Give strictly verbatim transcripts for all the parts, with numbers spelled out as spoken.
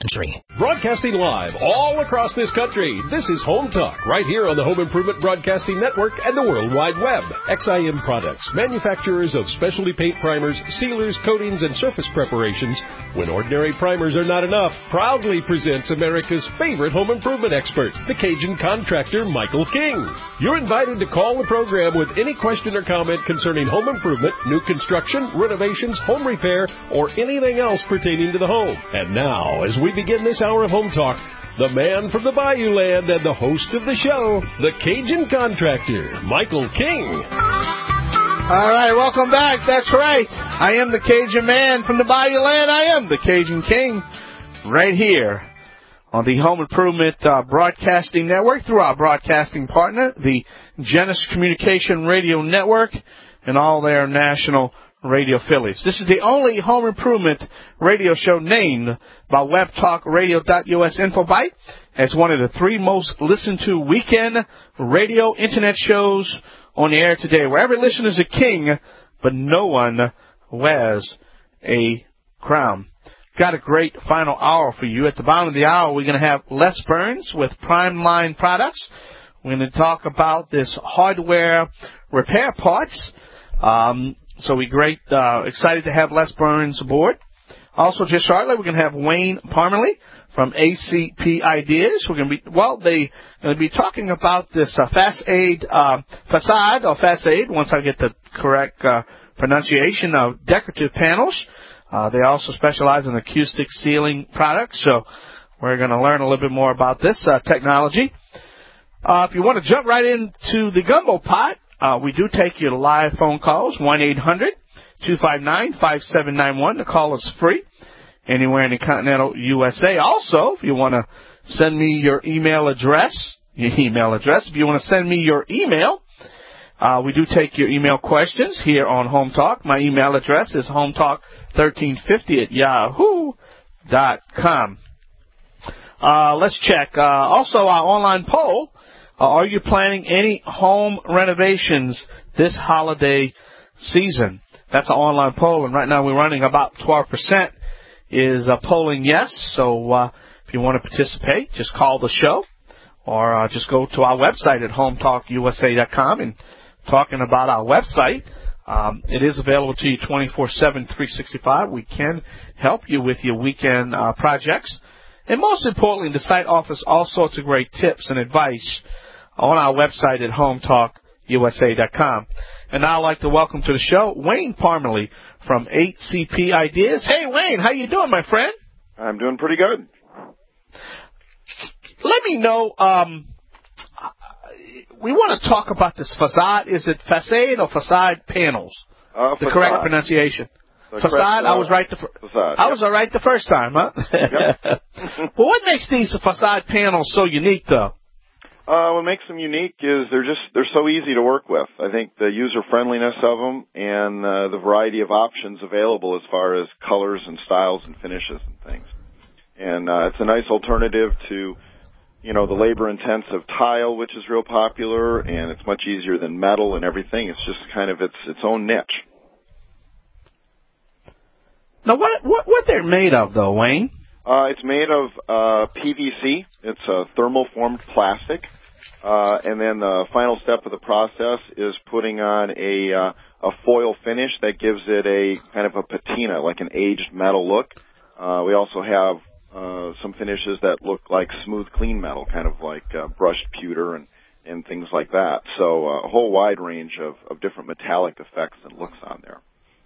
country. Broadcasting live all across this country. This is Home Talk, right here on the Home Improvement Broadcasting Network and the World Wide Web. X I M Products, manufacturers of specialty paint primers, sealers, coatings, and surface preparations. When ordinary primers are not enough, proudly presents America's favorite home improvement expert, the Cajun contractor, Michael King. You're invited to call the program with any question or comment concerning home improvement, new construction, renovations, home repair, or anything else pertaining to the home. And now, as we begin this hour of Home Talk, the man from the Bayou Land and the host of the show, the Cajun contractor, Michael King. All right, welcome back. That's right. I am the Cajun man from the Bayou Land. I am the Cajun King right here on the Home Improvement uh, Broadcasting Network through our broadcasting partner, the Genesis Communication Radio Network, and all their national radio affiliates. This is the only home improvement radio show named by web talk radio dot U S InfoBite as one of the three most listened to weekend radio internet shows on the air today, where every listener is a king, but no one wears a crown. Got a great final hour for you. At the bottom of the hour, we're going to have Les Burns with Prime Line Products. We're going to talk about this hardware repair parts. Um, So we're great, uh, excited to have Les Burns aboard. Also, just shortly, we're going to have Wayne Parmalee from A C P Ideas. We're going to be, well, they going to be talking about this uh, Facade, uh, Facade or Facade, once I get the correct uh, pronunciation of decorative panels. Uh, they also specialize in acoustic ceiling products, so we're going to learn a little bit more about this uh, technology. Uh, if you want to jump right into the gumbo pot, Uh, we do take your live phone calls, one eight hundred two five nine five seven nine one. The call is free anywhere in the continental U S A. Also, if you want to send me your email address, your email address, if you want to send me your email, uh, we do take your email questions here on Home Talk. My email address is hometalk thirteen fifty at yahoo dot com. Uh, let's check. Uh, also, our online poll. Uh, are you planning any home renovations this holiday season? That's an online poll, and right now we're running about twelve percent is uh, polling yes. So uh, if you want to participate, just call the show or uh, just go to our website at home talk U S A dot com. And talking about our website, um, it is available to you twenty-four seven, three sixty-five. We can help you with your weekend uh, projects. And most importantly, the site offers all sorts of great tips and advice on our website at home talk U S A dot com. And now I'd like to welcome to the show Wayne Parmalee from A C P Ideas. Hey, Wayne, how you doing, my friend? I'm doing pretty good. Let me know, um, we want to talk about this facade. Is it facade or facade panels? Uh, the facade. correct pronunciation. The facade, correct, uh, I was right the fir- facade, I yep. was all right the first time, huh? Yep. But what makes these facade panels so unique, though? Uh, what makes them unique is they're just they're so easy to work with. I think the user friendliness of them and uh, the variety of options available as far as colors and styles and finishes and things. And uh, it's a nice alternative to, you know, the labor-intensive tile, which is real popular, and it's much easier than metal and everything. It's just kind of its its own niche. Now, what what what they're made of, though, Wayne? Uh, it's made of uh, P V C. It's a thermoformed plastic. Uh, and then the final step of the process is putting on a uh, a foil finish that gives it a kind of a patina, like an aged metal look. Uh, we also have uh, some finishes that look like smooth, clean metal, kind of like uh, brushed pewter and, and things like that. So uh, a whole wide range of, of different metallic effects and looks on there.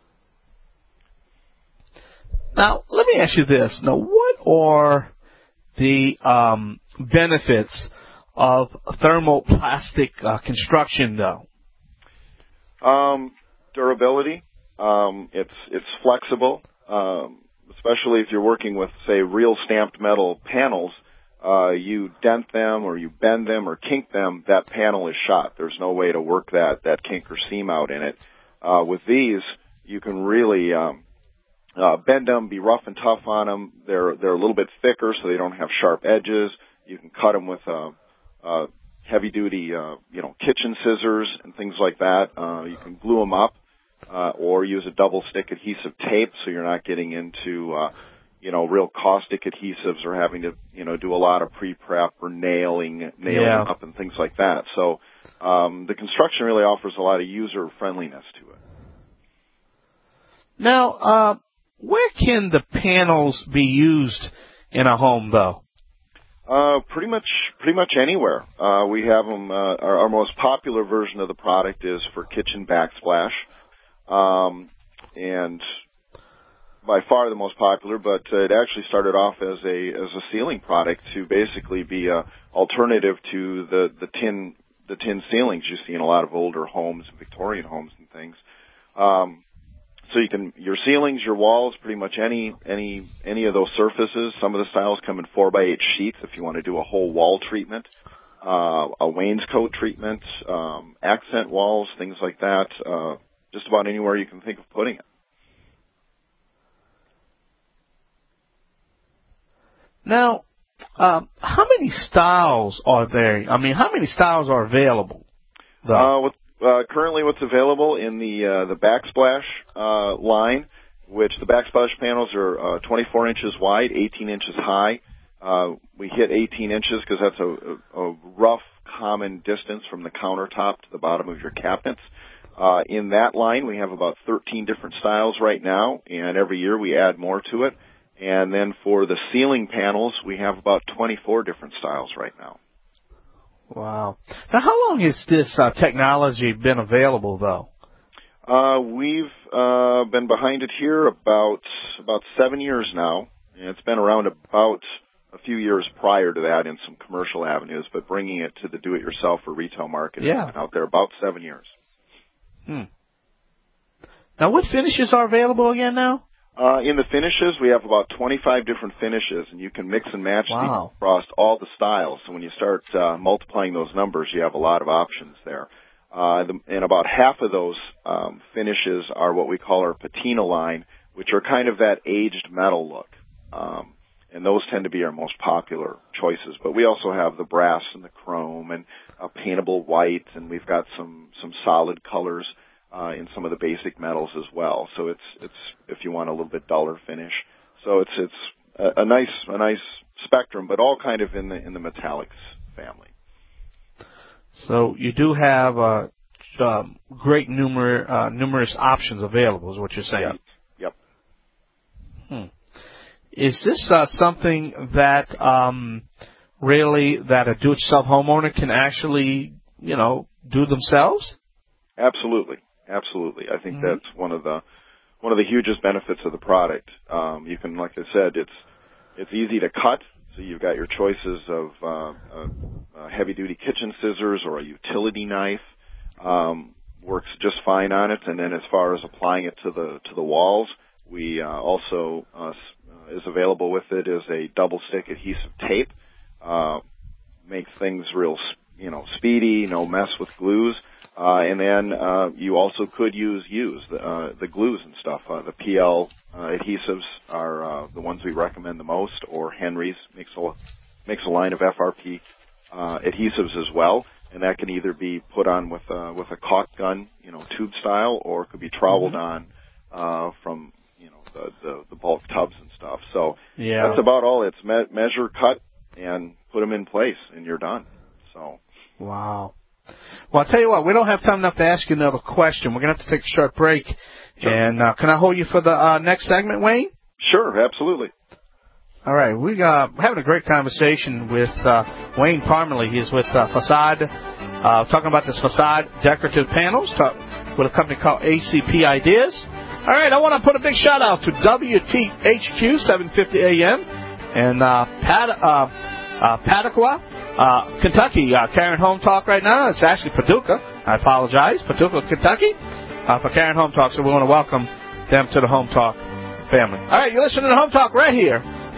Now, let me ask you this. Now, what are the um, benefits of thermoplastic uh, construction, though? Um, durability. Um, it's it's flexible, um, especially if you're working with, say, real stamped metal panels. Uh, you dent them or you bend them or kink them, that panel is shot. There's no way to work that, that kink or seam out in it. Uh, with these, you can really um, uh, bend them, be rough and tough on them. They're they're a little bit thicker, so they don't have sharp edges. You can cut them with a, a heavy-duty, uh, you know, kitchen scissors and things like that. Uh, you can glue them up uh, or use a double-stick adhesive tape, so you're not getting into uh, you know, real caustic adhesives or having to, you know, do a lot of pre-prep or nailing, nailing yeah. up and things like that. So um, the construction really offers a lot of user friendliness to it. Now, uh, where can the panels be used in a home, though? Uh, pretty much, pretty much anywhere. Uh, we have them. Uh, our, our most popular version of the product is for kitchen backsplash, um, and by far the most popular. But uh, it actually started off as a as a ceiling product to basically be a alternative to the the tin the tin ceilings you see in a lot of older homes, Victorian homes and things. Um, So you can, your ceilings, your walls, pretty much any, any, any of those surfaces. Some of the styles come in four by eight sheets if you want to do a whole wall treatment, uh, a wainscot treatment, um, accent walls, things like that, uh, just about anywhere you can think of putting it. Now, um, how many styles are there? I mean, how many styles are available? Uh, with Uh, currently what's available in the uh, the backsplash uh, line, which the backsplash panels are uh, twenty-four inches wide, eighteen inches high. Uh, we hit eighteen inches because that's a, a, a rough common distance from the countertop to the bottom of your cabinets. Uh, in that line, we have about thirteen different styles right now, and every year we add more to it. And then for the ceiling panels, we have about twenty-four different styles right now. Wow. Now, how long has this uh, technology been available, though? Uh, we've uh, been behind it here about about seven years now, and it's been around about a few years prior to that in some commercial avenues, but bringing it to the do-it-yourself or retail market yeah. has been out there about seven years. Hmm. Now, what finishes are available again now? Uh, in the finishes, we have about twenty-five different finishes, and you can mix and match wow. these across all the styles. So when you start uh, multiplying those numbers, you have a lot of options there. Uh, the, and about half of those um, finishes are what we call our patina line, which are kind of that aged metal look. Um, and those tend to be our most popular choices. But we also have the brass and the chrome and a paintable white, and we've got some, some solid colors Uh, in some of the basic metals as well. So it's it's if you want a little bit duller finish. So it's it's a, a nice a nice spectrum, but all kind of in the in the metallics family. So you do have uh, um, great numer uh, numerous options available, is what you're saying. Yep. Yep. Hmm. Is this uh, something that um, really that a do-it-yourself homeowner can actually, you know, do themselves? Absolutely. Absolutely. I think mm-hmm. that's one of the one of the hugest benefits of the product. Um, you can, like I said, it's it's easy to cut. So you've got your choices of uh, uh, uh, heavy-duty kitchen scissors or a utility knife. Um, works just fine on it. And then as far as applying it to the to the walls, we uh, also uh, is available with it is a double-stick adhesive tape. Uh, makes things real, you know, speedy. No mess with glues. Uh, and then uh, you also could use use the, uh, the glues and stuff. Uh, the P L uh, adhesives are uh, the ones we recommend the most, or Henry's makes a makes a line of F R P uh, adhesives as well, and that can either be put on with a, with a caulk gun, you know, tube style, or it could be troweled mm-hmm. on uh, from you know the, the the bulk tubs and stuff. So yeah. that's about all. It's me- measure, cut, and put them in place, and you're done. So wow. Well, I'll tell you what, we don't have time enough to ask you another question. We're going to have to take a short break. Sure. And uh, can I hold you for the uh, next segment, Wayne? Sure, absolutely. All right. We, uh, we're having a great conversation with uh, Wayne Parmalee. He's with uh, Facade, uh, talking about this Facade decorative panels talk, with a company called A C P Ideas. All right. I want to put a big shout-out to W T H Q, seven fifty A M, and uh, Pat, uh, uh, Paducah. Uh, Kentucky, uh, Karen Home Talk right now. It's actually Paducah. I apologize. Paducah, Kentucky, uh, for Karen Home Talk. So we want to welcome them to the Home Talk family. All right, you're listening to Home Talk right here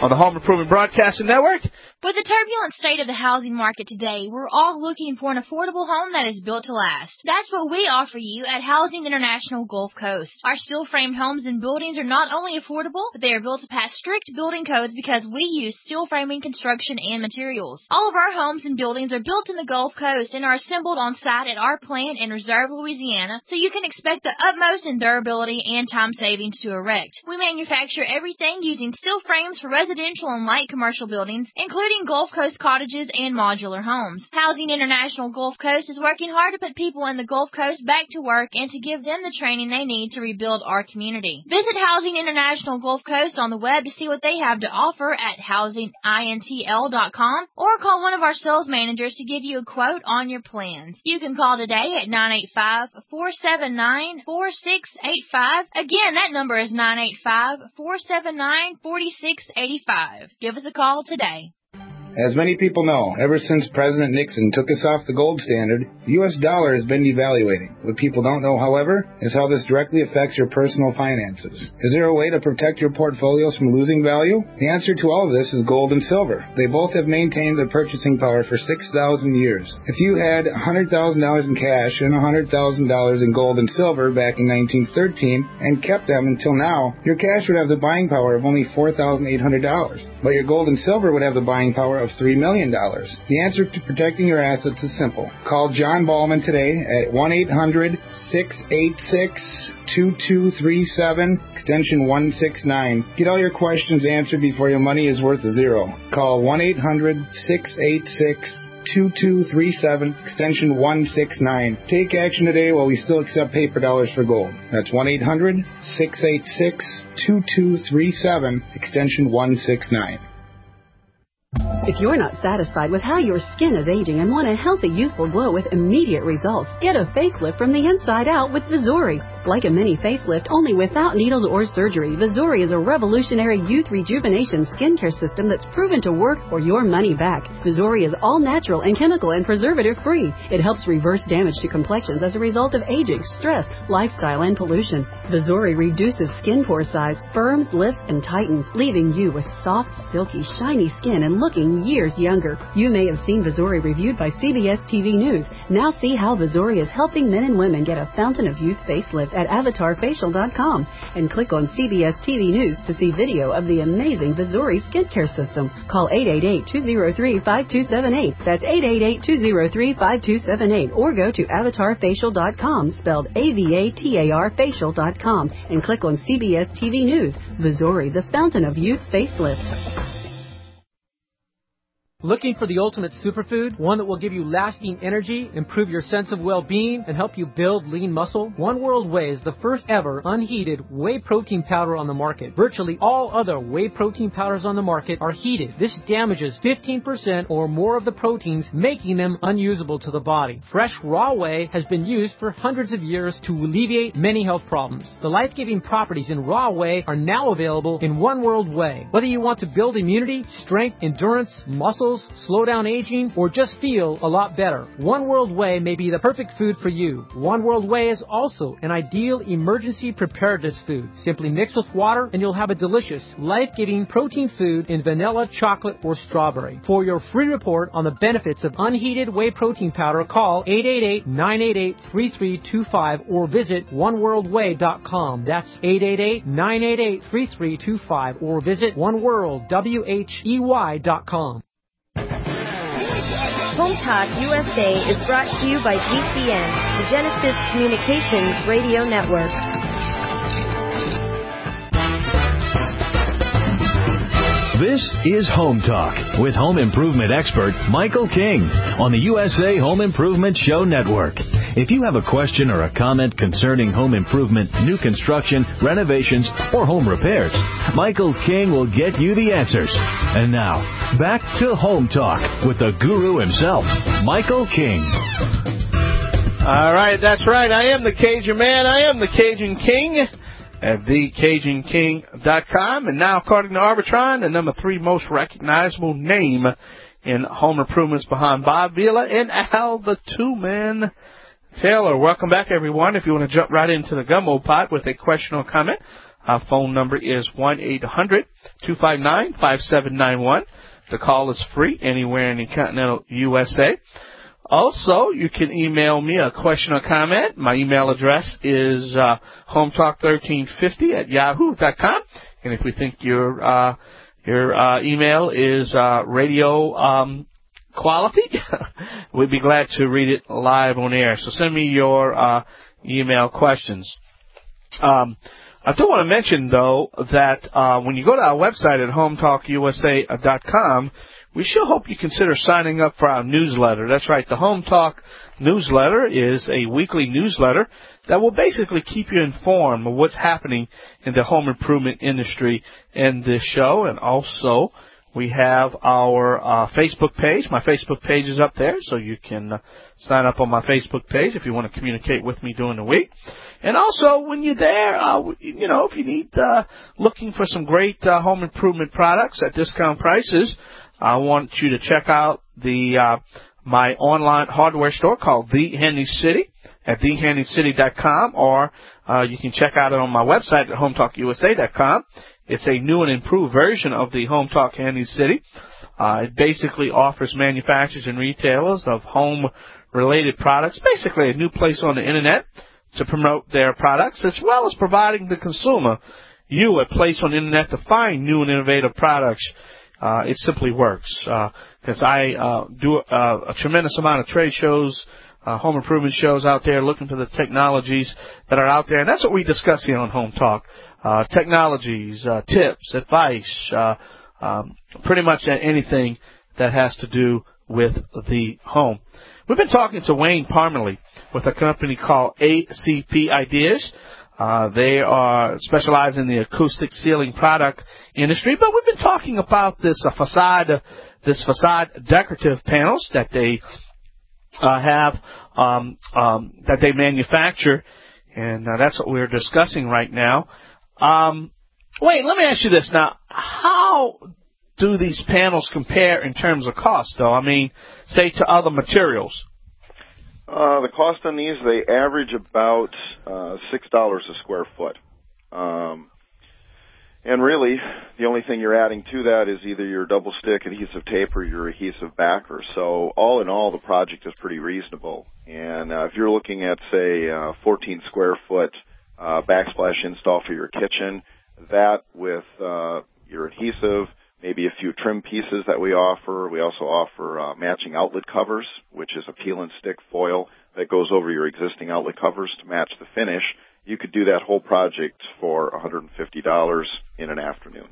on the Home Improvement Broadcasting Network. With the turbulent state of the housing market today, we're all looking for an affordable home that is built to last. That's what we offer you at Housing International Gulf Coast. Our steel frame homes and buildings are not only affordable, but they are built to pass strict building codes because we use steel framing construction and materials. All of our homes and buildings are built in the Gulf Coast and are assembled on site at our plant in Reserve, Louisiana, so you can expect the utmost in durability and time savings to erect. We manufacture everything using steel frames for residential and light commercial buildings, including Gulf Coast cottages and modular homes. Housing International Gulf Coast is working hard to put people in the Gulf Coast back to work and to give them the training they need to rebuild our community. Visit Housing International Gulf Coast on the web to see what they have to offer at housing intl dot com or call one of our sales managers to give you a quote on your plans. You can call today at nine eight five, four seven nine, four six eight five. Again, that number is nine eight five, four seven nine, four six eight five. Give us a call today. As many people know, ever since President Nixon took us off the gold standard, the U S dollar has been devaluating. What people don't know, however, is how this directly affects your personal finances. Is there a way to protect your portfolios from losing value? The answer to all of this is gold and silver. They both have maintained their purchasing power for six thousand years. If you had one hundred thousand dollars in cash and one hundred thousand dollars in gold and silver back in nineteen thirteen and kept them until now, your cash would have the buying power of only four thousand eight hundred dollars, but your gold and silver would have the buying power of three million dollars. The answer to protecting your assets is simple. Call John Ballman today at one eight hundred, six eight six, two two three seven, extension one six nine. Get all your questions answered before your money is worth a zero. Call one eight hundred, six eight six, two two three seven, extension one six nine. Take action today while we still accept paper dollars for gold. That's one eight hundred, six eight six, two two three seven, extension one six nine. If you're not satisfied with how your skin is aging and want a healthy, youthful glow with immediate results, get a facelift from the inside out with Vizuri. Like a mini facelift, only without needles or surgery, Vizuri is a revolutionary youth rejuvenation skincare system that's proven to work for your money back. Vizuri is all natural and chemical and preservative-free. It helps reverse damage to complexions as a result of aging, stress, lifestyle, and pollution. Vizuri reduces skin pore size, firms, lifts, and tightens, leaving you with soft, silky, shiny skin and looking years younger. You may have seen Vizuri reviewed by C B S T V News. Now see how Vizuri is helping men and women get a fountain of youth facelift at avatar facial dot com and click on C B S T V News to see video of the amazing Vizuri skincare system. Call eight eight eight, two zero three, five two seven eight. That's eight eight eight, two zero three, five two seven eight. Or go to avatar facial dot com, spelled A V A T A R facial dot com, and click on C B S T V News. Vizuri, the fountain of youth facelift. Looking for the ultimate superfood? One that will give you lasting energy, improve your sense of well-being, and help you build lean muscle? One World Whey is the first ever unheated whey protein powder on the market. Virtually all other whey protein powders on the market are heated. This damages fifteen percent or more of the proteins, making them unusable to the body. Fresh raw whey has been used for hundreds of years to alleviate many health problems. The life-giving properties in raw whey are now available in One World Whey. Whether you want to build immunity, strength, endurance, muscle, slow down aging, or just feel a lot better, One World Whey may be the perfect food for you. One World Whey is also an ideal emergency preparedness food. Simply mix with water and you'll have a delicious, life-giving protein food in vanilla, chocolate, or strawberry. For your free report on the benefits of unheated whey protein powder, call eight eight eight, nine eight eight, three three two five or visit one world whey dot com. That's eight eight eight, nine eight eight, three three two five or visit one world whey dot com. Home Talk U S A is brought to you by G C N, the Genesis Communications Radio Network. This is Home Talk with home improvement expert Michael King on the U S A Home Improvement Show Network. If you have a question or a comment concerning home improvement, new construction, renovations, or home repairs, Michael King will get you the answers. And now, back to Home Talk with the guru himself, Michael King. All right, that's right. I am the Cajun Man. I am the Cajun King at the cajun king dot com. And now, according to Arbitron, the number three most recognizable name in home improvements behind Bob Vila and Al the Two-Man Taylor. Welcome back, everyone. If you want to jump right into the gumbo pot with a question or comment, Our phone number is one eight hundred two five nine five seven nine one. The call is free anywhere in the continental U S A. Also, you can email me a question or comment. My email address is uh, hometalk thirteen fifty at yahoo dot com. And if we think your uh, your uh, email is uh, radio um, quality, we'd be glad to read it live on air. So send me your uh, email questions. Um, I do want to mention, though, that uh, when you go to our website at hometalk u s a dot com, we sure hope you consider signing up for our newsletter. That's right. The Home Talk newsletter is a weekly newsletter that will basically keep you informed of what's happening in the home improvement industry in this show. And also, we have our uh, Facebook page. My Facebook page is up there, so you can uh, sign up on my Facebook page if you want to communicate with me during the week. And also, when you're there, uh, you know, if you need uh, looking for some great uh, home improvement products at discount prices, I want you to check out the uh, my online hardware store called The Handy City at the handy city dot com, or uh, you can check out it on my website at hometalk u s a dot com. It's a new and improved version of the Home Talk Handy City. Uh, it basically offers manufacturers and retailers of home-related products, basically a new place on the Internet to promote their products, as well as providing the consumer, you, a place on the Internet to find new and innovative products. Uh, it simply works because uh, I uh, do uh, a tremendous amount of trade shows, uh, home improvement shows out there looking for the technologies that are out there. And that's what we discuss here on Home Talk. Uh, technologies, uh, tips, advice, uh, um, pretty much anything that has to do with the home. We've been talking to Wayne Parmalee with a company called A C P Ideas. Uh, they are specialized in the acoustic ceiling product industry, but we've been talking about this uh, facade, this facade decorative panels that they uh, have, um, um, that they manufacture, and uh, that's what we're discussing right now. Um, wait, let me ask you this now: how do these panels compare in terms of cost, though? I mean, say to other materials. Uh, the cost on these, they average about uh, six dollars a square foot. Um, and really, the only thing you're adding to that is either your double stick adhesive tape or your adhesive backer. So all in all, the project is pretty reasonable. And uh, if you're looking at, say, a fourteen square foot uh, backsplash install for your kitchen, that with uh, your adhesive, maybe a few trim pieces that we offer. We also offer uh, matching outlet covers, which is a peel and stick foil that goes over your existing outlet covers to match the finish. You could do that whole project for one hundred fifty dollars in an afternoon.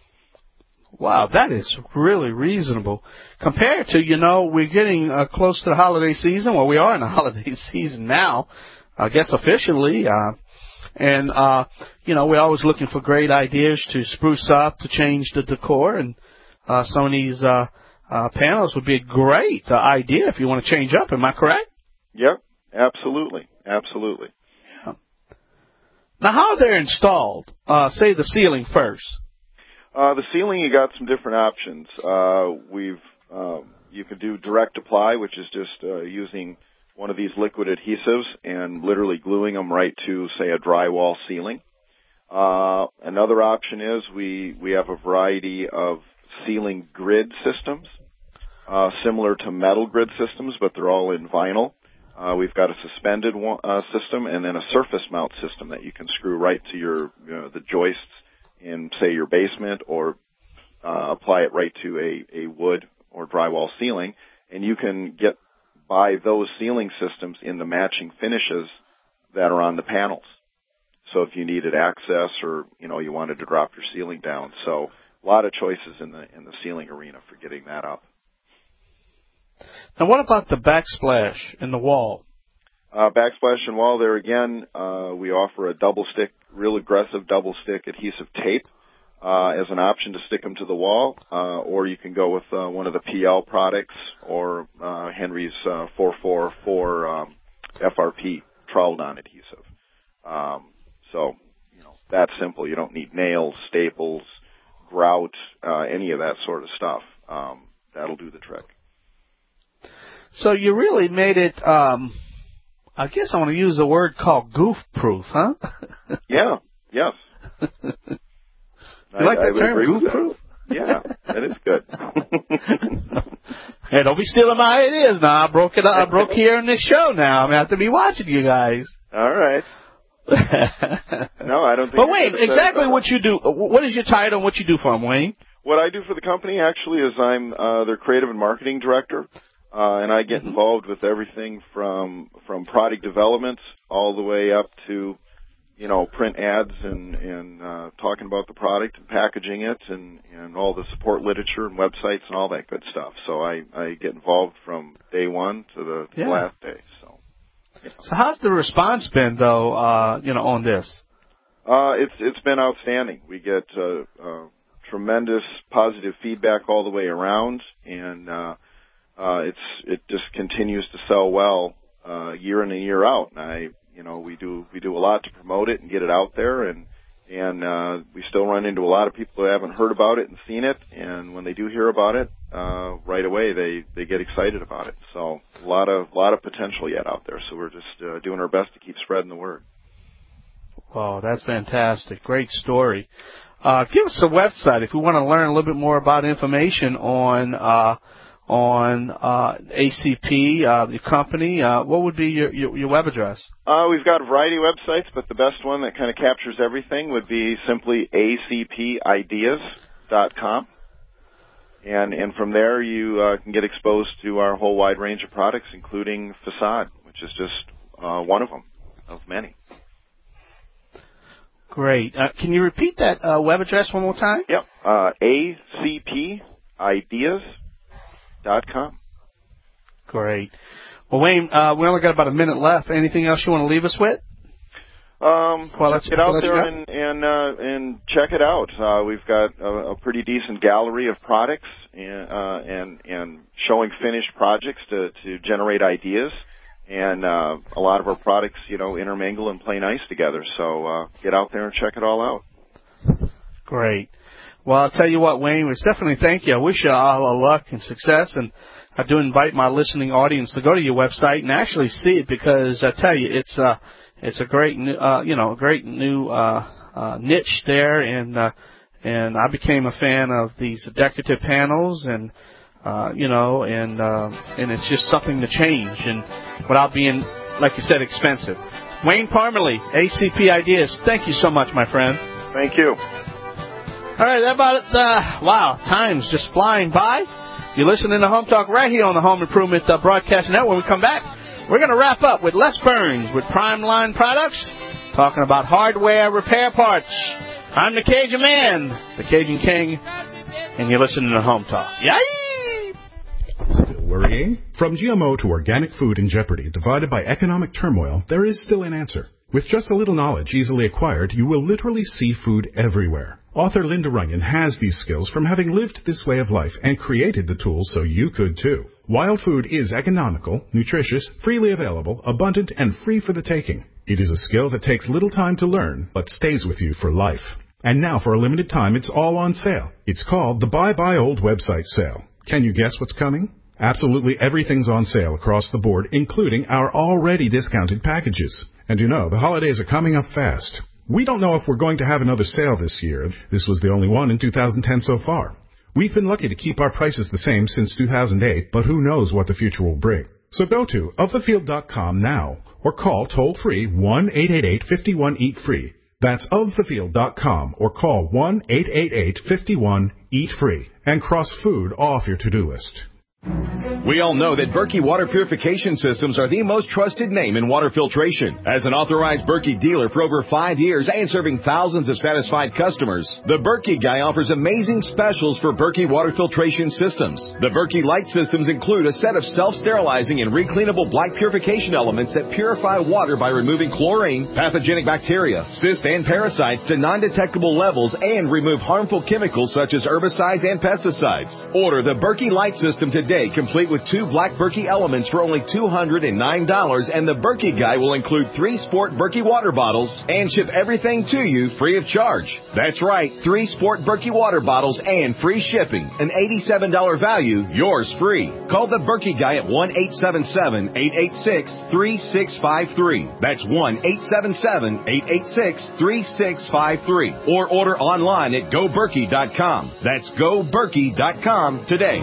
Wow, that is really reasonable. Compared to, you know, we're getting uh, close to the holiday season. Well, we are in the holiday season now, I guess officially. Uh, And, uh, you know, we're always looking for great ideas to spruce up, to change the decor. And uh, some of these uh, uh, panels would be a great uh, idea if you want to change up. Am I correct? Yep, absolutely. Absolutely. Yeah. Now, how are they installed? Uh, say the ceiling first. Uh, the ceiling, you got some different options. Uh, we've uh, you can do direct apply, which is just uh, using one of these liquid adhesives and literally gluing them right to, say, a drywall ceiling. Uh, another option is we, we have a variety of ceiling grid systems, uh, similar to metal grid systems, but they're all in vinyl. Uh, we've got a suspended one, uh, system and then a surface mount system that you can screw right to your, you know, the joists in, say, your basement, or uh, apply it right to a, a wood or drywall ceiling, and you can get by those ceiling systems in the matching finishes that are on the panels. So if you needed access, or, you know, you wanted to drop your ceiling down. So a lot of choices in the in the ceiling arena for getting that up. Now, what about the backsplash in the wall? Uh, backsplash and wall, there again, uh, we offer a double stick, real aggressive double stick adhesive tape uh, as an option to stick them to the wall, uh, or you can go with uh, one of the P L products, or uh, Henry's uh, four four four um, F R P trowel non-adhesive. Um, so, you know, that's simple. You don't need nails, staples, grout, uh, any of that sort of stuff. Um, that'll do the trick. So you really made it, um, I guess I want to use a word called goof-proof, huh? Yeah, yes. You like that term, goof-proof? Yeah, that is good. Hey, don't be stealing my ideas now. I broke it up. I broke here in this show now. I'm going to have to be watching you guys. All right. No, I don't think. But Wayne, exactly what you do. What is your title and what you do for them, Wayne? What I do for the company actually is I'm uh, their creative and marketing director, uh, and I get mm-hmm. involved with everything from from product development all the way up to, you know, print ads and and uh, talking about the product and packaging it and and all the support literature and websites and all that good stuff. So I I get involved from day one to the, to yeah. the last day. So. You know. So how's the response been though? Uh, you know, on this. Uh, it's it's been outstanding. We get uh, uh, tremendous positive feedback all the way around, and uh, uh, it's it just continues to sell well uh, year in and year out. And I, you know, we do we do a lot to promote it and get it out there, and and uh, we still run into a lot of people who haven't heard about it and seen it, and when they do hear about it, uh, right away they they get excited about it. So a lot of a lot of potential yet out there. So we're just uh, doing our best to keep spreading the word. Oh, that's fantastic. Great story. Uh, give us a website if we want to learn a little bit more about information on uh, on uh, A C P, uh, the company. Uh, what would be your, your, your web address? Uh, we've got a variety of websites, but the best one that kind of captures everything would be simply A C P ideas dot com. And, and from there you uh, can get exposed to our whole wide range of products, including Facade, which is just uh, one of them, of many. Great. Uh, can you repeat that uh, web address one more time? Yep. Uh, A C P ideas dot com. Great. Well, Wayne, uh, we only got about a minute left. Anything else you want to leave us with? Um, well, let's get out there and and, uh, and check it out. Uh, we've got a, a pretty decent gallery of products and uh, and, and showing finished projects to, to generate ideas. And uh, a lot of our products, you know, intermingle and play nice together. So uh, get out there and check it all out. Great. Well, I'll tell you what, Wayne, we definitely thank you. I wish you all luck and success. And I do invite my listening audience to go to your website and actually see it, because I tell you, it's uh, it's a great, new, uh, you know, a great new uh, uh, niche there. And uh, and I became a fan of these decorative panels and. Uh, you know, and uh, and it's just something to change, and without being, like you said, expensive. Wayne Parmalee, A C P Ideas, thank you so much, my friend. Thank you. All right, that about it. Uh, wow, time's just flying by. You're listening to Home Talk right here on the Home Improvement uh, Broadcast Network. When we come back, we're going to wrap up with Les Burns with Prime Line Products, talking about hardware repair parts. I'm the Cajun Man, the Cajun King, and you're listening to Home Talk. Yay! Still worrying? From G M O to organic food in jeopardy, divided by economic turmoil, there is still an answer. With just a little knowledge easily acquired, you will literally see food everywhere. Author Linda Runyon has these skills from having lived this way of life and created the tools so you could too. Wild food is economical, nutritious, freely available, abundant, and free for the taking. It is a skill that takes little time to learn, but stays with you for life. And now, for a limited time, it's all on sale. It's called the Buy Buy Old website sale. Can you guess what's coming? Absolutely everything's on sale across the board, including our already discounted packages. And you know, the holidays are coming up fast. We don't know if we're going to have another sale this year. This was the only one in two thousand ten so far. We've been lucky to keep our prices the same since two thousand eight, but who knows what the future will bring. So go to of the field dot com now or call toll-free one eight eight eight, five one, eat free. That's of the field dot com or call one eight eight eight, five one, eat free and cross food off your to-do list. We all know that Berkey Water Purification Systems are the most trusted name in water filtration. As an authorized Berkey dealer for over five years and serving thousands of satisfied customers, the Berkey Guy offers amazing specials for Berkey Water Filtration Systems. The Berkey Light Systems include a set of self-sterilizing and recleanable black purification elements that purify water by removing chlorine, pathogenic bacteria, cysts, and parasites to non-detectable levels and remove harmful chemicals such as herbicides and pesticides. Order the Berkey Light System today, complete with with two black Berkey Elements for only two hundred nine dollars, and the Berkey Guy will include three Sport Berkey water bottles and ship everything to you free of charge. That's right, three Sport Berkey water bottles and free shipping. An eighty-seven dollars value, yours free. Call the Berkey Guy at one eight seven seven, eight eight six, three six five three. That's one eight seven seven, eight eight six, three six five three. Or order online at go berkey dot com. That's go berkey dot com today.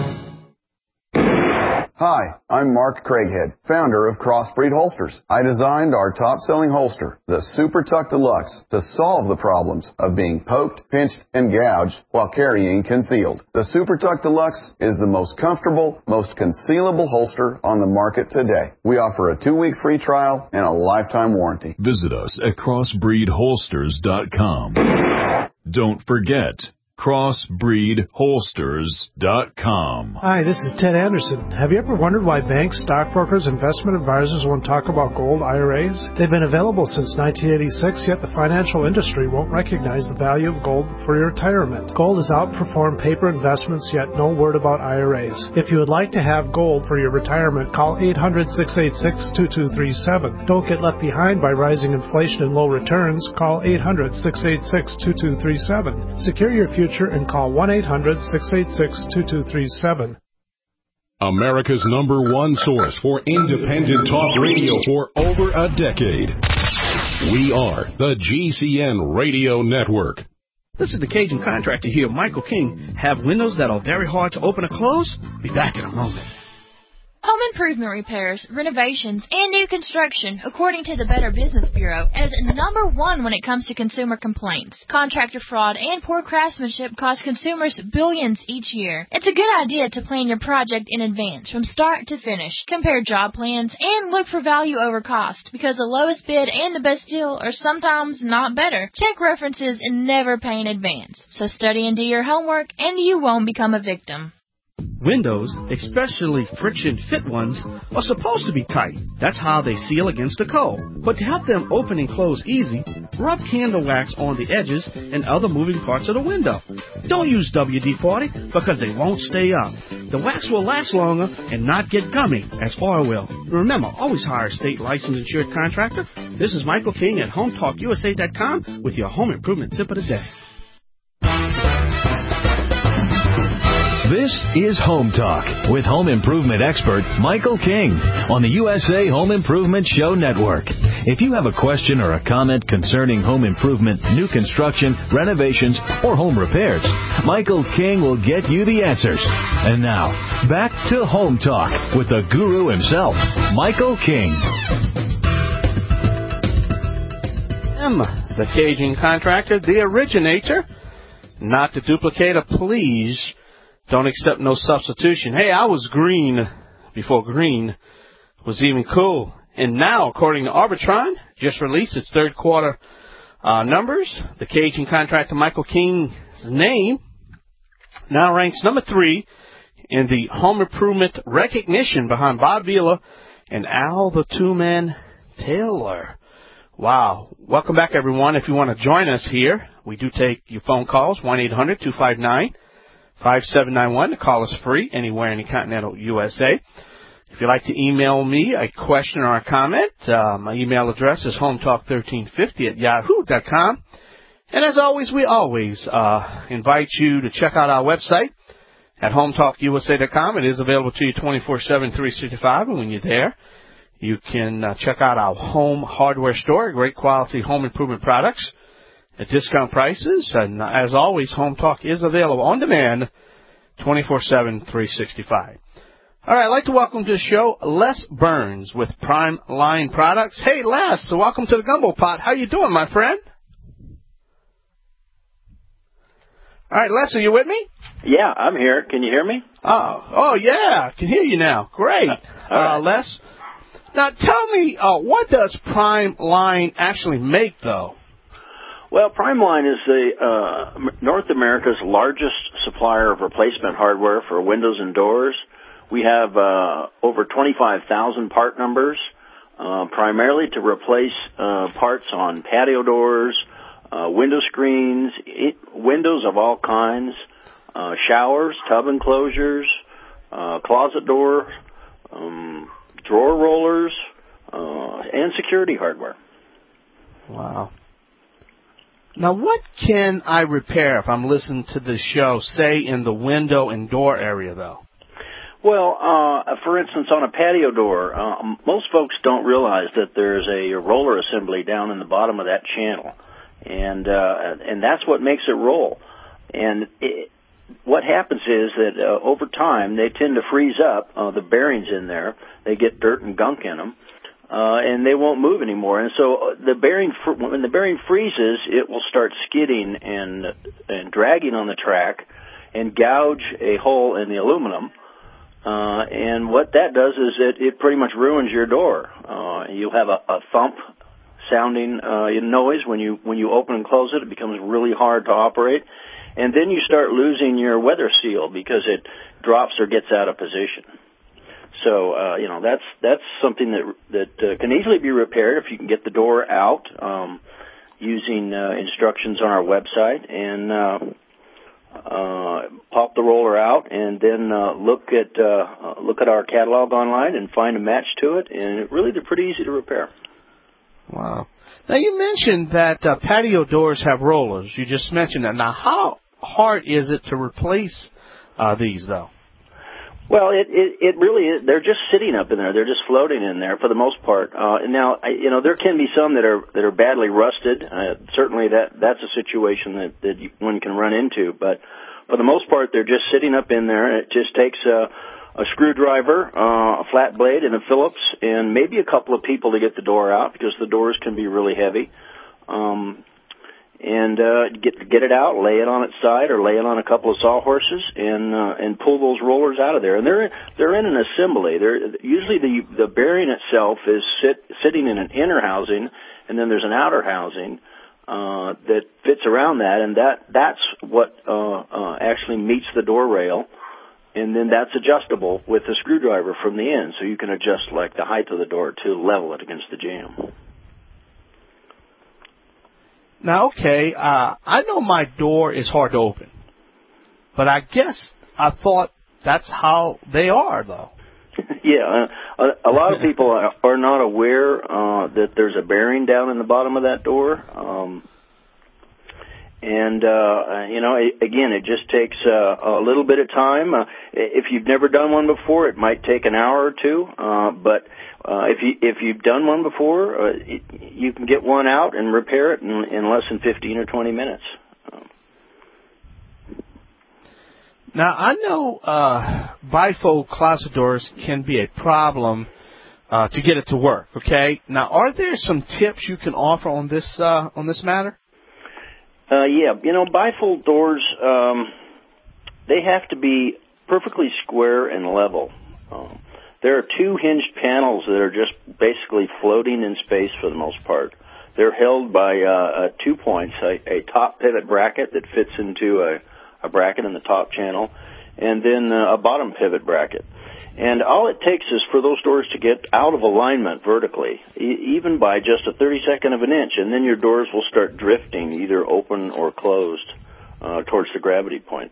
Hi, I'm Mark Craighead, founder of Crossbreed Holsters. I designed our top-selling holster, the Super Tuck Deluxe, to solve the problems of being poked, pinched, and gouged while carrying concealed. The Super Tuck Deluxe is the most comfortable, most concealable holster on the market today. We offer a two-week free trial and a lifetime warranty. Visit us at crossbreed holsters dot com. Don't forget, crossbreed holsters dot com. Hi, this is Ted Anderson. Have you ever wondered why banks, stockbrokers, investment advisors won't talk about gold I R As? They've been available since nineteen eighty-six, yet the financial industry won't recognize the value of gold for your retirement. Gold has outperformed paper investments, yet no word about I R As. If you would like to have gold for your retirement, call eight hundred, six eight six, two two three seven. Don't get left behind by rising inflation and low returns. Call eight hundred, six eight six, two two three seven. Secure your future and call one eight hundred, six eight six, two two three seven. America's number one source for independent talk radio for over a decade. We are the G C N Radio Network. This is the Cajun Contractor here, Michael King. Have windows that are very hard to open or close? Be back in a moment. Home improvement repairs, renovations, and new construction, according to the Better Business Bureau, is number one when it comes to consumer complaints. Contractor fraud and poor craftsmanship cost consumers billions each year. It's a good idea to plan your project in advance, from start to finish. Compare job plans and look for value over cost, because the lowest bid and the best deal are sometimes not better. Check references and never pay in advance. So study and do your homework, and you won't become a victim. Windows, especially friction-fit ones, are supposed to be tight. That's how they seal against the cold. But to help them open and close easy, rub candle wax on the edges and other moving parts of the window. Don't use W D forty because they won't stay up. The wax will last longer and not get gummy as oil will. Remember, always hire a state licensed insured contractor. This is Michael King at home talk U S A dot com with your home improvement tip of the day. This is Home Talk with home improvement expert Michael King on the U S A Home Improvement Show Network. If you have a question or a comment concerning home improvement, new construction, renovations, or home repairs, Michael King will get you the answers. And now, back to Home Talk with the guru himself, Michael King. I'm the Cajun Contractor, the originator. Not to duplicate a please. Don't accept no substitution. Hey, I was green before green was even cool. And now, according to Arbitron, just released its third quarter uh, numbers, the Cajun Contractor Michael King's name now ranks number three in the home improvement recognition behind Bob Vila and Al the Two-Man Taylor. Wow. Welcome back, everyone. If you want to join us here, we do take your phone calls, one eight hundred, two five nine, five seven nine one. The call is free anywhere in the continental U S A. If you'd like to email me a question or a comment, uh, my email address is hometalk thirteen fifty at yahoo dot com. And as always, we always uh, invite you to check out our website at hometalk U S A dot com. It is available to you twenty-four seven, three sixty-five. And when you're there, you can uh, check out our home hardware store, great quality home improvement products at discount prices. And uh, as always, Home Talk is available on demand twenty-four seven, three sixty-five. All right, I'd like to welcome to the show Les Burns with Prime Line Products. Hey, Les, so welcome to the Gumbo Pot. How you doing, my friend? All right, Les, are you with me? Yeah, I'm here. Can you hear me? Oh, oh yeah, I can hear you now. Great, uh, Les. Now, tell me, uh, what does Prime Line actually make, though? Well, Prime Line is the, uh, North America's largest supplier of replacement hardware for windows and doors. We have uh, over twenty-five thousand part numbers, uh, primarily to replace uh, parts on patio doors, uh, window screens, it, windows of all kinds, uh, showers, tub enclosures, uh, closet door, um, drawer rollers, uh, and security hardware. Wow. Now, what can I repair if I'm listening to this show, say in the window and door area, though? Well, uh, for instance, on a patio door, uh, most folks don't realize that there's a roller assembly down in the bottom of that channel, and uh, and that's what makes it roll. And it, what happens is that uh, over time they tend to freeze up. Uh, the bearings in there, they get dirt and gunk in them. Uh, and they won't move anymore. And so the bearing, fr- when the bearing freezes, it will start skidding and and dragging on the track and gouge a hole in the aluminum. Uh, and what that does is it, it pretty much ruins your door. Uh, you'll have a, a thump sounding uh, noise when you when you open and close it. It becomes really hard to operate. And then you start losing your weather seal because it drops or gets out of position. So, uh, you know, that's that's something that that uh, can easily be repaired if you can get the door out um, using uh, instructions on our website and uh, uh, pop the roller out, and then uh, look at uh, look at our catalog online and find a match to it. And really, they're pretty easy to repair. Wow. Now, you mentioned that uh, patio doors have rollers. You just mentioned that. Now, how hard is it to replace uh, these, though? Well, it, it, it really is. They're just sitting up in there. They're just floating in there for the most part. Uh, and now, I, you know, there can be some that are that are badly rusted. Uh, certainly, that that's a situation that that you, one can run into. But for the most part, they're just sitting up in there. It just takes a, a screwdriver, uh, a flat blade, and a Phillips, and maybe a couple of people to get the door out because the doors can be really heavy. Um, and uh, get get it out, lay it on its side, or lay it on a couple of sawhorses, and uh, and pull those rollers out of there. And they're they're in an assembly. They're usually the the bearing itself is sit sitting in an inner housing, and then there's an outer housing uh, that fits around that, and that that's what uh, uh, actually meets the door rail, and then that's adjustable with a screwdriver from the end, so you can adjust like the height of the door to level it against the jamb. Now, okay, uh, I know my door is hard to open, but I guess I thought that's how they are, though. Yeah, uh, a, a lot of people are, are not aware uh, that there's a bearing down in the bottom of that door. Um, and, uh, you know, it, again, it just takes uh, a little bit of time. Uh, if you've never done one before, it might take an hour or two, uh, but Uh, if you if you've done one before, uh, it, you can get one out and repair it in, in less than fifteen or twenty minutes. Um. Now I know uh, bifold closet doors can be a problem uh, to get it to work. Okay. Now, are there some tips you can offer on this uh, on this matter? Uh, yeah, you know, bifold doors um, they have to be perfectly square and level. Um, There are two hinged panels that are just basically floating in space for the most part. They're held by uh, uh, two points, a, a top pivot bracket that fits into a, a bracket in the top channel, and then uh, a bottom pivot bracket. And all it takes is for those doors to get out of alignment vertically, e- even by just a thirty-second of an inch, and then your doors will start drifting, either open or closed, uh, towards the gravity point.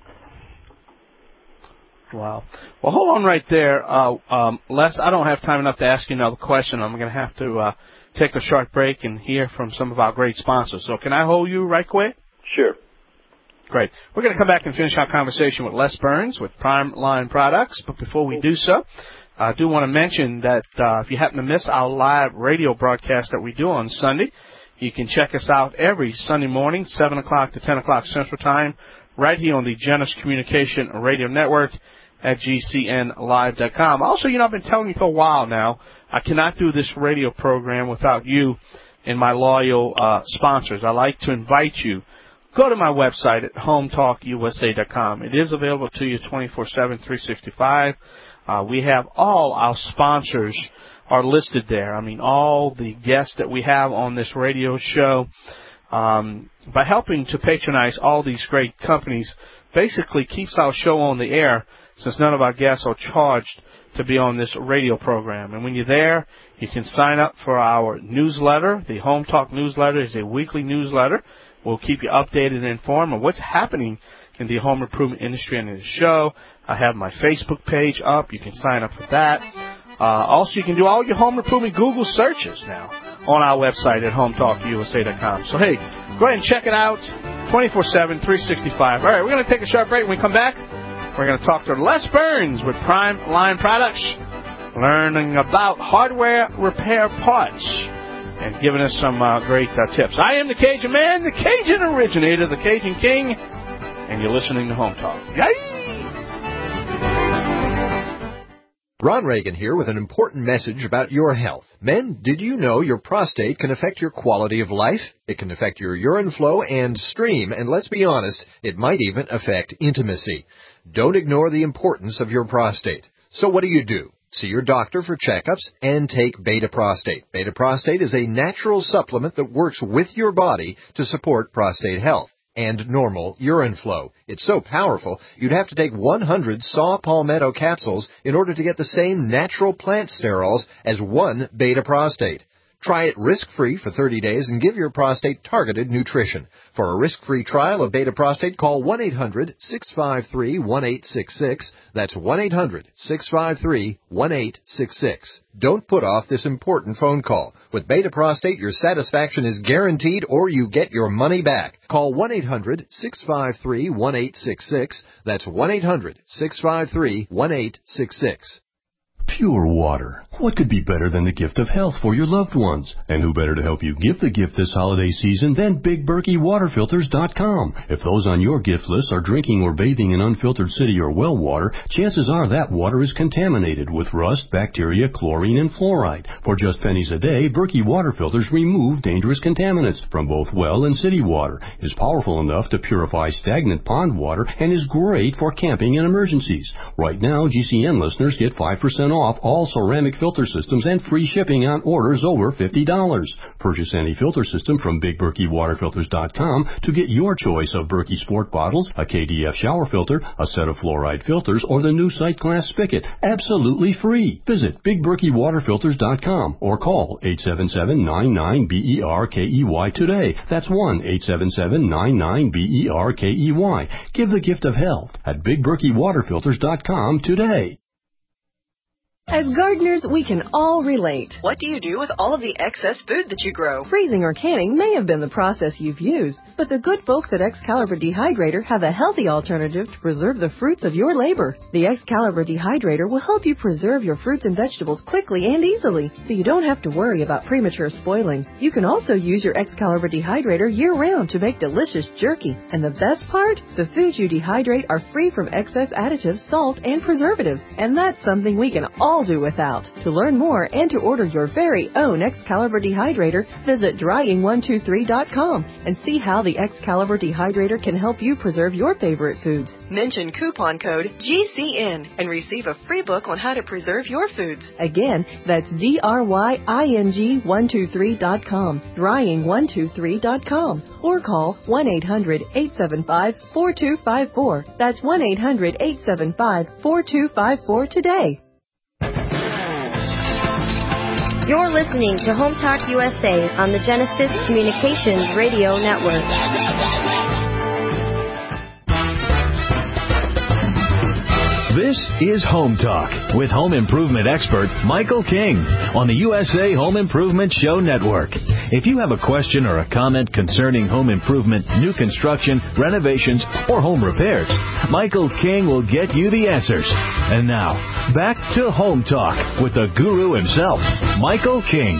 Wow. Well, hold on right there. Uh, um, Les, I don't have time enough to ask you another question. I'm going to have to uh, take a short break and hear from some of our great sponsors. So can I hold you right quick? Sure. Great. We're going to come back and finish our conversation with Les Burns with Prime Line Products. But before we do so, I do want to mention that uh, if you happen to miss our live radio broadcast that we do on Sunday, you can check us out every Sunday morning, seven o'clock to ten o'clock Central Time, right here on the Genesis Communication Radio Network at G C N live dot com. Also, you know, I've been telling you for a while now, I cannot do this radio program without you and my loyal uh, sponsors. I like to invite you. Go to my website at home talk U S A dot com. It is available to you twenty-four seven, three sixty-five. Uh, we have all our sponsors are listed there. I mean, all the guests that we have on this radio show, um, by helping to patronize all these great companies, basically keeps our show on the air, since none of our guests are charged to be on this radio program. And when you're there, you can sign up for our newsletter. The Home Talk newsletter is a weekly newsletter. We'll keep you updated and informed of what's happening in the home improvement industry and in the show. I have my Facebook page up. You can sign up for that. Uh, also, you can do all your home improvement Google searches now on our website at home talk u s a dot com. So, hey, go ahead and check it out twenty-four seven, three sixty-five. All right, we're going to take a short break. When we come back, we're going to talk to Les Burns with Prime Line Products, learning about hardware repair parts and giving us some uh, great uh, tips. I am the Cajun Man, the Cajun originator, the Cajun King, and you're listening to Home Talk. Yay! Ron Reagan here with an important message about your health. Men, did you know your prostate can affect your quality of life? It can affect your urine flow and stream, and let's be honest, it might even affect intimacy. Don't ignore the importance of your prostate. So what do you do? See your doctor for checkups and take Beta Prostate. Beta Prostate is a natural supplement that works with your body to support prostate health and normal urine flow. It's so powerful, you'd have to take one hundred saw palmetto capsules in order to get the same natural plant sterols as one Beta Prostate. Try it risk-free for thirty days and give your prostate targeted nutrition. For a risk-free trial of Beta Prostate, call one eight hundred, six five three, one eight six six. That's one eight hundred, six five three, one eight six six. Don't put off this important phone call. With Beta Prostate, your satisfaction is guaranteed or you get your money back. Call one eight hundred, six five three, one eight six six. That's one eight hundred, six five three, one eight six six. Pure water. What could be better than the gift of health for your loved ones? And who better to help you give the gift this holiday season than Big Berkey Water Filters dot com? If those on your gift list are drinking or bathing in unfiltered city or well water, chances are that water is contaminated with rust, bacteria, chlorine, and fluoride. For just pennies a day, Berkey Water Filters remove dangerous contaminants from both well and city water. Is powerful enough to purify stagnant pond water and is great for camping and emergencies. Right now, G C N listeners get five percent off all ceramic filter systems and free shipping on orders over fifty dollars. Purchase any filter system from Big Berkey Water Filters dot com to get your choice of Berkey Sport bottles, a K D F shower filter, a set of fluoride filters, or the new Sight Glass spigot, absolutely free. Visit Big Berkey Water Filters dot com or call eight seven seven, nine nine, B E R K E Y today. That's one eight seven seven, nine nine, B E R K E Y. Give the gift of health at Big Berkey Water Filters dot com today. As gardeners, we can all relate. What do you do with all of the excess food that you grow? Freezing or canning may have been the process you've used, but the good folks at Excalibur Dehydrator have a healthy alternative to preserve the fruits of your labor. The Excalibur Dehydrator will help you preserve your fruits and vegetables quickly and easily, so you don't have to worry about premature spoiling. You can also use your Excalibur Dehydrator year-round to make delicious jerky. And the best part? The foods you dehydrate are free from excess additives, salt, and preservatives, and that's something we can all do without. To learn more and to order your very own Excalibur Dehydrator, visit drying one two three dot com and see how the Excalibur Dehydrator can help you preserve your favorite foods. Mention coupon code G C N and receive a free book on how to preserve your foods. Again, that's D R Y I N G one two three dot com, drying one two three dot com, or call one eight hundred, eight seven five, four two five four. That's one eight hundred, eight seven five, four two five four today. You're listening to Home Talk U S A on the Genesis Communications Radio Network. This is Home Talk with home improvement expert Michael King on the U S A Home Improvement Show Network. If you have a question or a comment concerning home improvement, new construction, renovations, or home repairs, Michael King will get you the answers. And now, back to Home Talk with the guru himself, Michael King.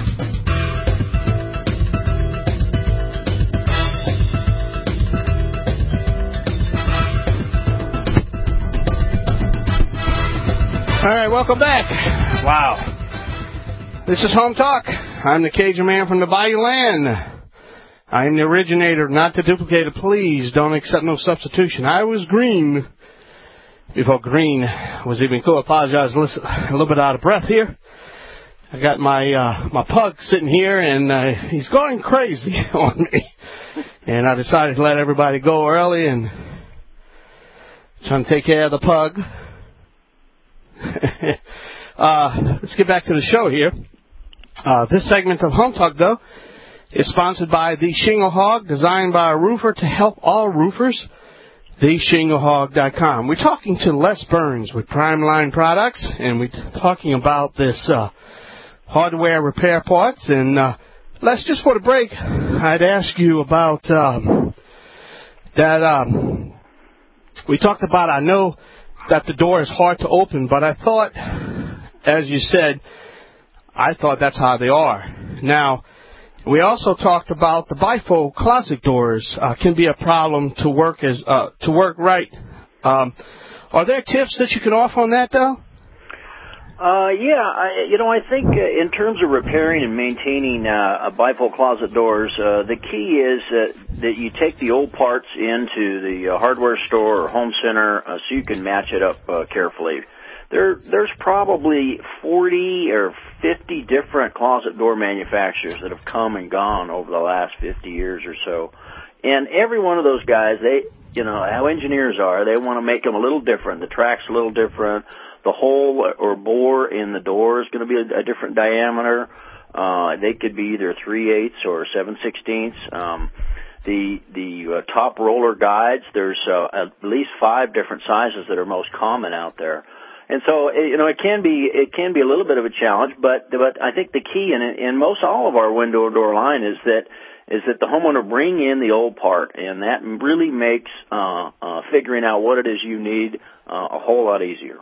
All right, welcome back. Wow. This is Home Talk. I'm the Cajun Man from the Bayou Land. I am the originator, not the duplicator. Please don't accept no substitution. I was green before green was even cool. I apologize, listen, a little bit out of breath here. I got my uh, my pug sitting here, and uh, he's going crazy on me. And I decided to let everybody go early and trying to take care of the pug. uh, let's get back to the show here. Uh, this segment of Home Talk, though, is sponsored by the Shingle Hog, designed by a roofer to help all roofers the shingle hog dot com. We're talking to Les Burns with Prime Line Products, and we're talking about this uh, hardware repair parts. And uh, Les, just for the break, I'd ask you about um, that. Um, we talked about, I know that the door is hard to open, but I thought, as you said, I thought that's how they are. Now, we also talked about the bifold closet doors uh, can be a problem to work as uh, to work right. Um, are there tips that you can offer on that, though? Uh, yeah, I, you know, I think uh, in terms of repairing and maintaining uh, bifold closet doors, uh, the key is uh, that you take the old parts into the uh, hardware store or home center uh, so you can match it up uh, carefully. There, there's probably forty or fifty different closet door manufacturers that have come and gone over the last fifty years or so. And every one of those guys, they, you know, how engineers are, they want to make them a little different. The track's a little different. The hole or bore in the door is going to be a, a different diameter. Uh, they could be either three eighths or seven sixteenths. Um, the, the uh, top roller guides, there's uh, at least five different sizes that are most common out there. And so, you know, it can be it can be a little bit of a challenge, but but I think the key in in most all of our window door line is that is that the homeowner bring in the old part, and that really makes uh, uh, figuring out what it is you need uh, a whole lot easier.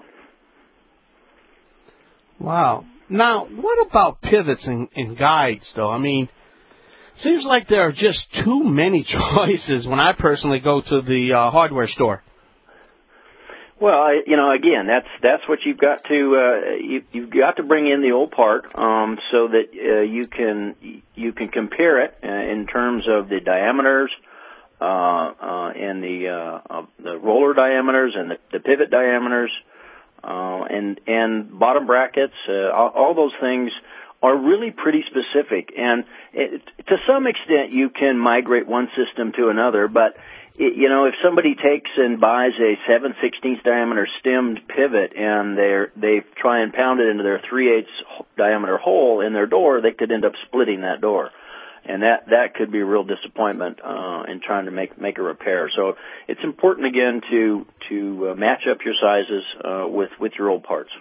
Wow. Now, what about pivots and, and guides, though? I mean, seems like there are just too many choices when I personally go to the uh, hardware store. Well, I, you know, again, that's that's what you've got to uh, you, you've got to bring in the old part um, so that uh, you can you can compare it uh, in terms of the diameters uh, uh, and the uh, uh, the roller diameters and the, the pivot diameters uh, and and bottom brackets. Uh, all, all those things are really pretty specific, and it, to some extent you can migrate one system to another, but you know, if somebody takes and buys a seven sixteenths diameter stemmed pivot and they they try and pound it into their three eighths diameter hole in their door, they could end up splitting that door, and that that could be a real disappointment uh, in trying to make make a repair. So it's important again to to uh, match up your sizes uh, with with your old parts.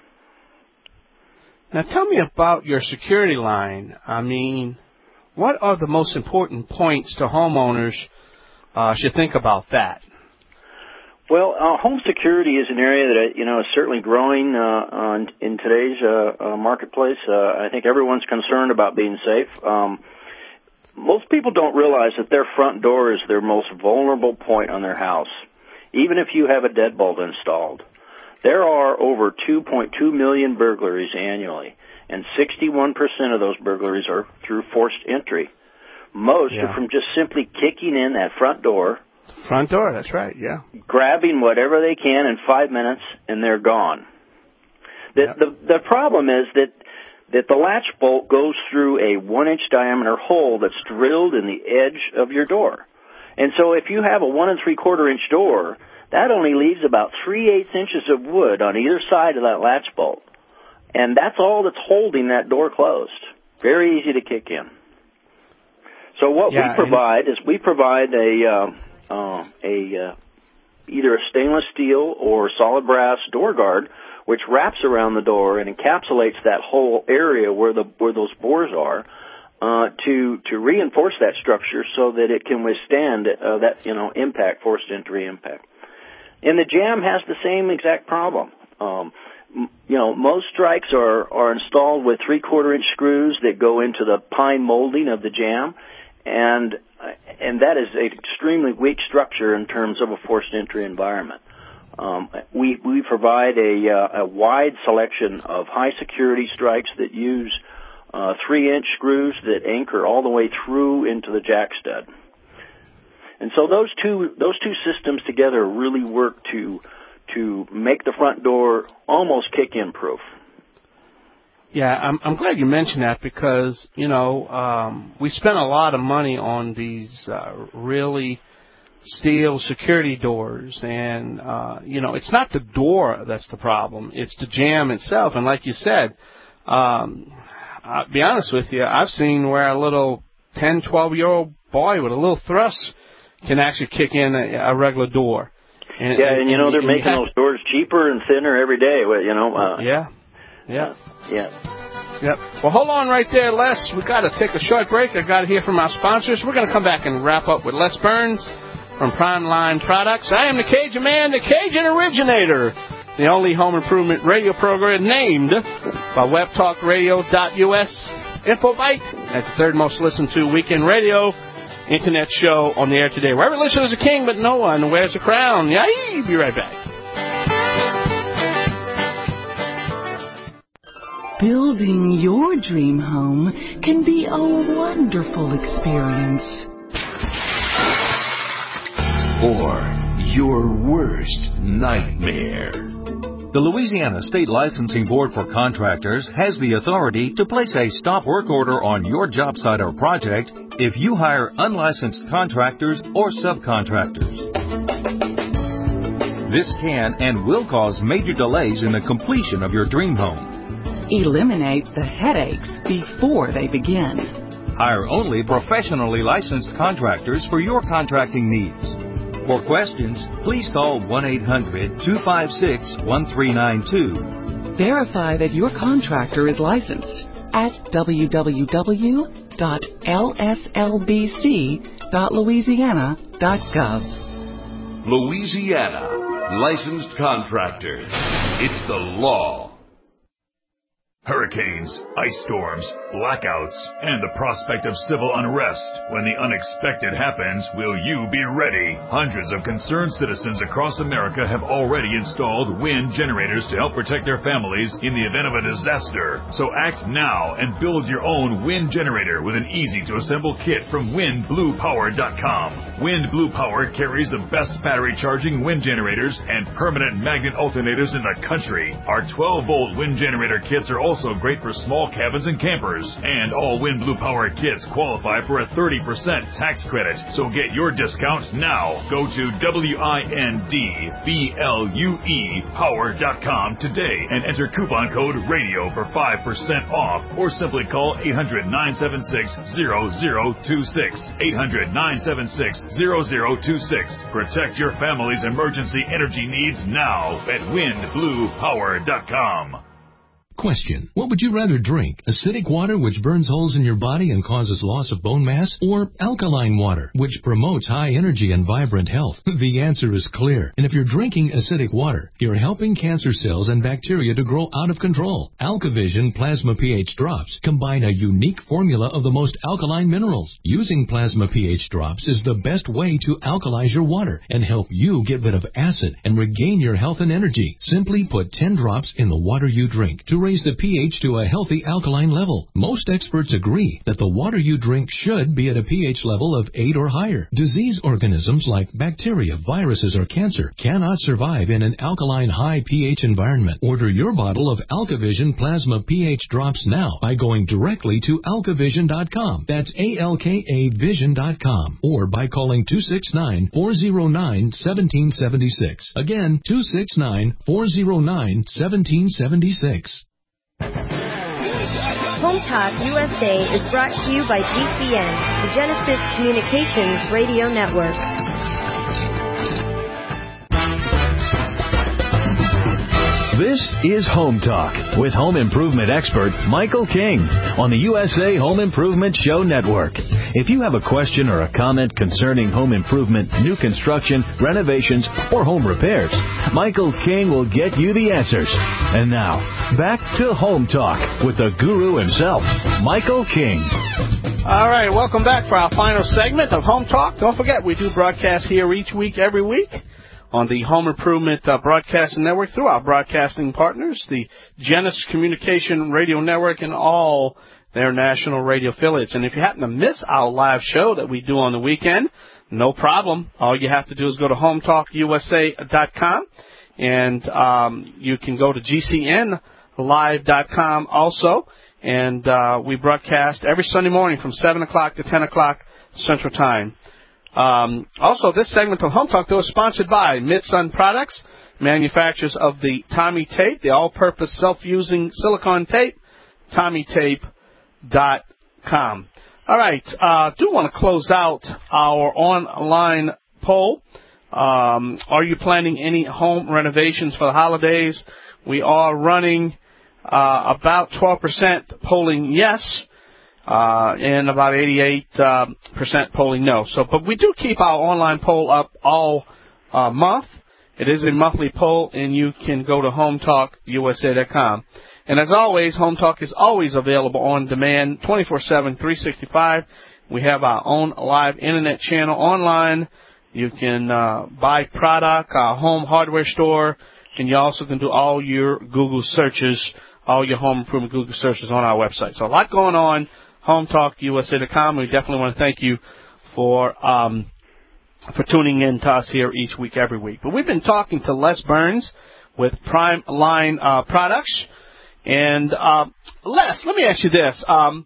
Now, tell me about your security line. I mean, what are the most important points to homeowners Uh, should think about that? Well, uh, home security is an area that, you know, is certainly growing uh, on, in today's uh, uh, marketplace. Uh, I think everyone's concerned about being safe. Um, most people don't realize that their front door is their most vulnerable point on their house, even if you have a deadbolt installed. There are over two point two million burglaries annually, and sixty-one percent of those burglaries are through forced entry. Most yeah. are from just simply kicking in that front door. Front door, that's right, yeah. Grabbing whatever they can in five minutes, and they're gone. The, yep. the, the problem is that, that the latch bolt goes through a one-inch diameter hole that's drilled in the edge of your door. And so if you have a one and three-quarter inch door, that only leaves about three-eighths inches of wood on either side of that latch bolt. And that's all that's holding that door closed. Very easy to kick in. So what yeah, we provide is we provide a uh, uh, a uh, either a stainless steel or solid brass door guard, which wraps around the door and encapsulates that whole area where the where those bores are, uh, to to reinforce that structure so that it can withstand uh, that you know impact, forced entry impact. And the jamb has the same exact problem. Um, you know, most strikes are are installed with three quarter inch screws that go into the pine molding of the jamb. And and that is an extremely weak structure in terms of a forced entry environment. Um, we we provide a, uh, a wide selection of high security strikes that use uh, three inch screws that anchor all the way through into the jack stud. And so those two those two systems together really work to to make the front door almost kick-in proof. Yeah, I'm, I'm glad you mentioned that because, you know, um, we spent a lot of money on these uh, really steel security doors. And, uh, you know, it's not the door that's the problem. It's the jamb itself. And like you said, um, I'll be honest with you, I've seen where a little ten, twelve-year-old boy with a little thrust can actually kick in a, a regular door. And, yeah, and, and you know, they're and making have, those doors cheaper and thinner every day, you know. Uh, yeah, yeah. Yeah. Yep. Well, hold on right there, Les. We've got to take a short break. I've got to hear from our sponsors. We're going to come back and wrap up with Les Burns from Prime Line Products. I am the Cajun Man, the Cajun Originator, the only home improvement radio program named by web talk radio dot U S. InfoBite at the third most listened to weekend radio internet show on the air today. Where every listener is a king, but no one wears a crown. Yay! Be right back. Building your dream home can be a wonderful experience. Or your worst nightmare. The Louisiana State Licensing Board for Contractors has the authority to place a stop work order on your job site or project if you hire unlicensed contractors or subcontractors. This can and will cause major delays in the completion of your dream home. Eliminate the headaches before they begin. Hire only professionally licensed contractors for your contracting needs. For questions, please call one eight hundred two five six one three nine two. Verify that your contractor is licensed at w w w dot l s l b c dot louisiana dot gov. Louisiana Licensed Contractors. It's the law. Hurricanes, ice storms, blackouts, and the prospect of civil unrest. When the unexpected happens, will you be ready? Hundreds of concerned citizens across America have already installed wind generators to help protect their families in the event of a disaster. So act now and build your own wind generator with an easy-to-assemble kit from wind blue power dot com. Wind Blue Power carries the best battery charging wind generators and permanent magnet alternators in the country. Our twelve volt wind generator kits are also Also great for small cabins and campers. And all Wind Blue Power kits qualify for a thirty percent tax credit. So get your discount now. Go to wind blue power dot com today and enter coupon code RADIO for five percent off. Or simply call eight hundred nine seven six zero zero two six. eight hundred nine seven six zero zero two six. Protect your family's emergency energy needs now at wind blue power dot com. Question. What would you rather drink? Acidic water, which burns holes in your body and causes loss of bone mass? Or alkaline water, which promotes high energy and vibrant health? The answer is clear. And if you're drinking acidic water, you're helping cancer cells and bacteria to grow out of control. AlkaVision Plasma pH Drops combine a unique formula of the most alkaline minerals. Using Plasma pH Drops is the best way to alkalize your water and help you get rid of acid and regain your health and energy. Simply put ten drops in the water you drink to raise the pH to a healthy alkaline level. Most experts agree that the water you drink should be at a pH level of eight or higher. Disease organisms like bacteria, viruses, or cancer cannot survive in an alkaline high pH environment. Order your bottle of AlkaVision Plasma pH Drops now by going directly to alka vision dot com. That's A L K A vision dot com. Or by calling two six nine, four zero nine, one seven seven six. Again, two six nine, four zero nine, one seven seven six. Home Talk U S A is brought to you by G C N, the Genesis Communications Radio Network. This is Home Talk with home improvement expert Michael King on the U S A Home Improvement Show Network. If you have a question or a comment concerning home improvement, new construction, renovations, or home repairs, Michael King will get you the answers. And now, back to Home Talk with the guru himself, Michael King. All right, welcome back for our final segment of Home Talk. Don't forget, we do broadcast here each week, every week, on the Home Improvement uh, Broadcasting Network through our broadcasting partners, the Genesis Communication Radio Network, and all their national radio affiliates. And if you happen to miss our live show that we do on the weekend, no problem. All you have to do is go to home talk U S A dot com, and um, you can go to G C N live dot com also. And uh, we broadcast every Sunday morning from seven o'clock to ten o'clock Central Time. Um, also, this segment of Home Talk, though, is sponsored by Midsun Products, manufacturers of the Tommy Tape, the all-purpose self-using silicone tape, tommy tape dot com. All right, I uh, do want to close out our online poll Um, are you planning any home renovations for the holidays? We are running uh, about twelve percent polling yes, uh, and about eighty-eight percent polling no. So, but we do keep our online poll up all uh, month. It is a monthly poll, and you can go to home talk U S A dot com. And as always, Home Talk is always available on demand, twenty-four seven, three sixty-five. We have our own live internet channel online. You can uh, buy product, our home hardware store, and you also can do all your Google searches, all your home improvement Google searches on our website. So a lot going on, home talk U S A dot com. We definitely want to thank you for um, for tuning in to us here each week, every week. But we've been talking to Les Burns with Prime Line uh, Products. And uh, Les, let me ask you this. Um,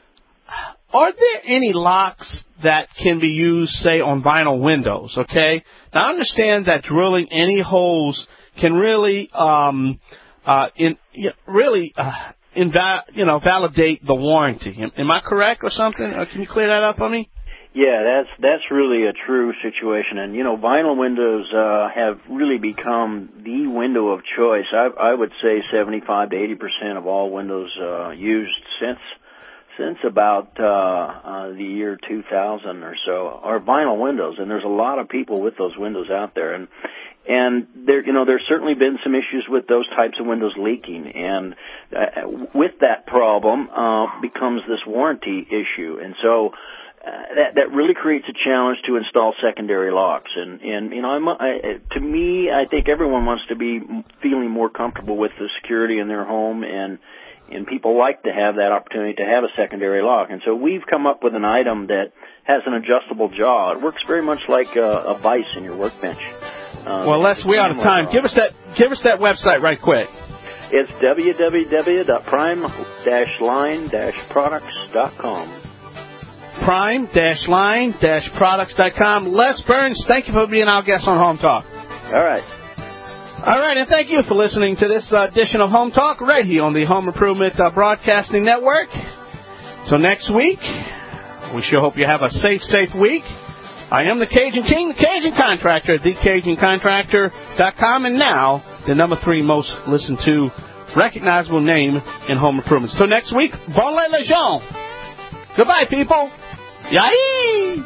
Are there any locks that can be used, say, on vinyl windows, okay? Now, I understand that drilling any holes can really, um, uh, in, really, uh, inva- you know, validate the warranty. Am, am I correct or something? Uh, can you clear that up on me? Yeah, that's that's really a true situation, and you know, vinyl windows uh, have really become the window of choice. I, I would say seventy-five to eighty percent of all windows uh, used since. Since about uh, uh, the year two thousand or so, are vinyl windows, and there's a lot of people with those windows out there, and and there, you know, there's certainly been some issues with those types of windows leaking, and uh, with that problem uh, becomes this warranty issue, and so uh, that that really creates a challenge to install secondary locks, and and you know, I'm, I, to me, I think everyone wants to be feeling more comfortable with the security in their home, and. And people like to have that opportunity to have a secondary lock. And so we've come up with an item that has an adjustable jaw. It works very much like a, a vise in your workbench. Um, well, Les, we're out of time. Give us that give us that website right quick. It's w w w dot prime dash line dash products dot com. prime dash line dash products dot com. Les Burns, thank you for being our guest on Home Talk. All right. All right, and thank you for listening to this uh, edition of Home Talk right here on the Home Improvement uh, Broadcasting Network. So next week, we sure hope you have a safe, safe week. I am the Cajun King, the Cajun Contractor at the cajun contractor dot com, and now the number three most listened to recognizable name in home improvement. So next week, bon les gens. Goodbye, people. Yay!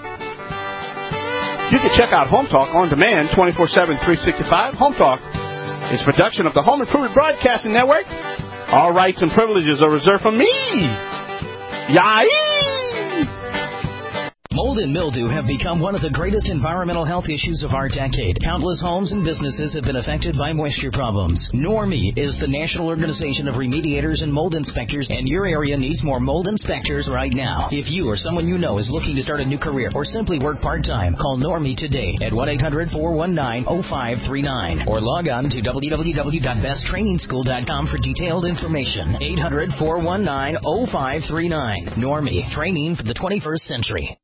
You can check out Home Talk on demand, twenty-four seven, three sixty-five. Home Talk is a production of the Home Improvement Broadcasting Network. All rights and privileges are reserved for me. Yay! Mold and mildew have become one of the greatest environmental health issues of our decade. Countless homes and businesses have been affected by moisture problems. NORMI is the National Organization of Remediators and Mold Inspectors, and your area needs more mold inspectors right now. If you or someone you know is looking to start a new career or simply work part-time, call NORMI today at one eight hundred, four one nine, oh five three nine or log on to w w w dot best training school dot com for detailed information. eight hundred, four one nine, oh five three nine. NORMI, training for the twenty-first century.